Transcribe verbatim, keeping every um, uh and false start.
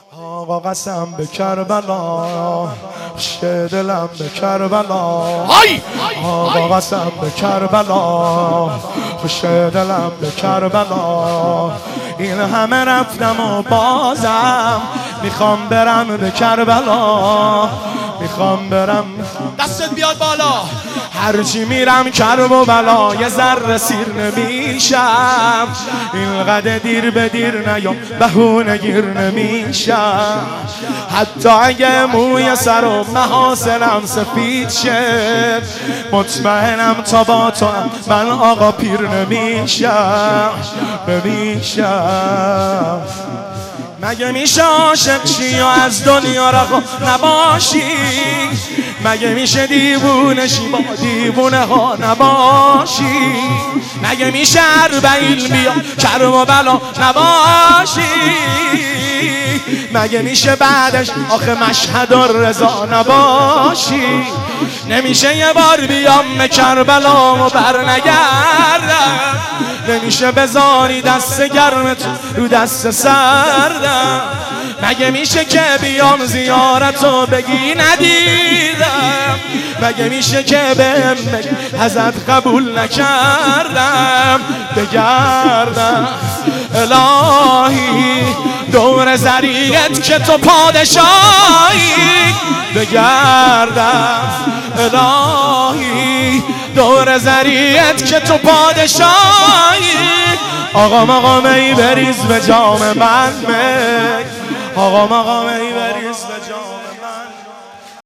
آقا قسم به کربلا، شه دلم به کربلا. آقا قسم به کربلا، شه دلم به کربلا. این همه رفتم و بازم میخوام برم به کربلا، میخوام برم. دستت بیاد بالا. هرچی میرم کرب و بلا، یه ذره سیر نمیشم. اینقدر دیر به دیر نیام، بهونه گیر نمیشم. حتی اگه موی سر و محاصلم سفید شه، مطمئنم تا با تو من آقا پیر نمیشم نمیشم. مگه میشه عاشق شی و از دنیا رها نباشی؟ مگه میشه دیوونه شی با دیوونه ها نباشی؟ مگه میشه اربعین بیا کرم و بلا نباشی؟ مگه میشه بعدش آخه مشهد و رضا نباشی؟ نمیشه یه بار بیام به کربلا و بر نگردم، نمیشه بذاری دست گرمت رو دست سردم. مگه میشه که بیام زیارتو بگی ندیدم؟ مگه میشه که بهم بگی ازت قبول نکردم؟ بگردم الهی دور زریعت که تو پادشاهی، بگردم الهی دور زریعت که تو پادشاهی. آقا مقام ای بریز به جام من می، آقا مقام ای بریز به جام